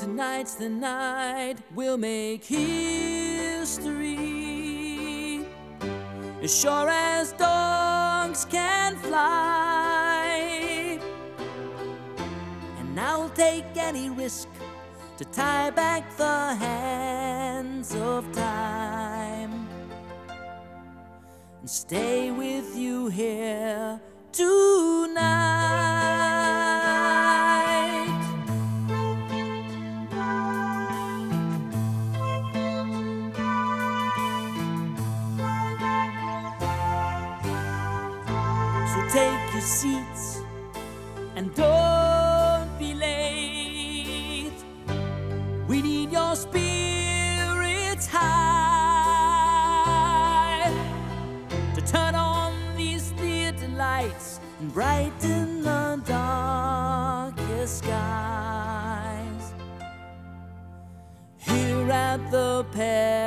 Tonight's the night we'll make history. As sure as dogs can fly. And I'll take any risk to tie back the hands of time and stay with you here tonight. So take your seats and don't be late. We need your spirits high to turn on these theater lights and brighten the darkest skies. Here at the